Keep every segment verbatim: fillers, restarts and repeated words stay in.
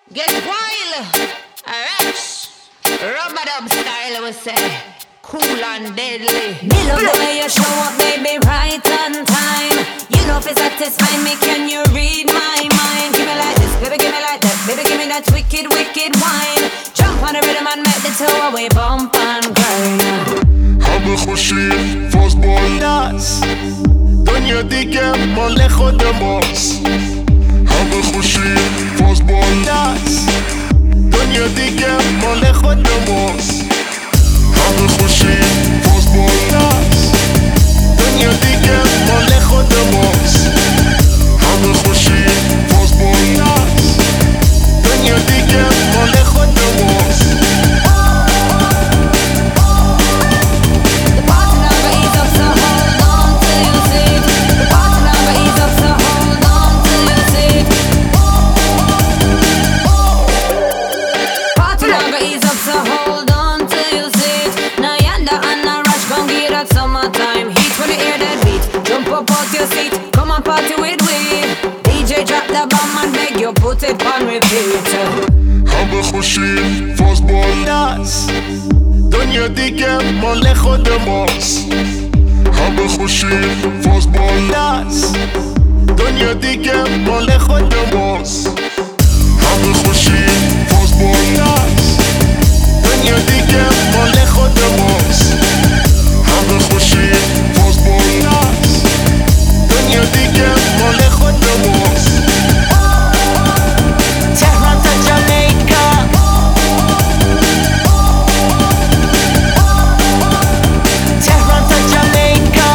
Get wild, rush, rubber dub style, I would say. Cool and deadly. Me love the way you show up, baby, right on time. You know if it's satisfying me, can you read my mind? Give me like this, baby, give me like that. Baby, give me that wicked, wicked wine. Jump on the rhythm and make the two away bump and grind. همه خوشی فازبال ناس دنیا دیگه مال خود ماست. همه خوشی فازبال ناس دنیا دیگه مال خود ماست. همه خوشی فازبال ناس دنیا دیگه مال خود ماست. همه خوشی فازبال ناس دنیا دیگه مال خود ماست. Come on, party with we. D J drop the bomb and beg you put it on repeat. همه خوشی فازبال ناس دنیا دیگه مال خود ماست. همه خوشی فازبال ناس دنیا دیگه مال خود ماست. همه خوشی فازبال ناس دنیا دیگه مال خود ماست. همه خوشی فازبال ناس دنیا دیگه مال خود ماست. Tehran to Jamaica. Tehran to Jamaica.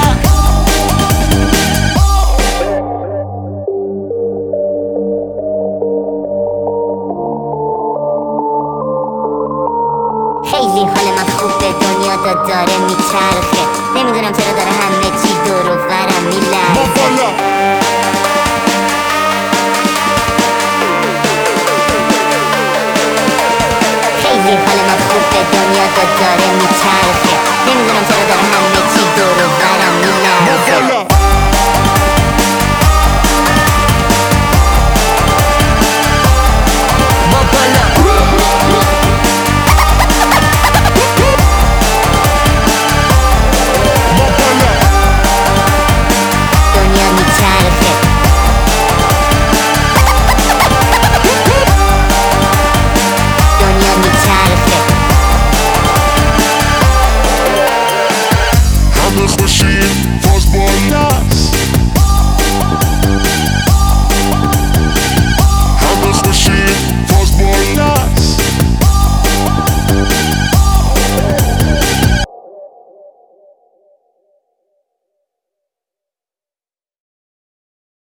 خیلی حال من خوبه، دنیا دا داره میچرخه. نمیدونم چرا داره همه چی دور و برم میلرزه. خیلی حال من خوبه، دنیا دا داره میچرخه.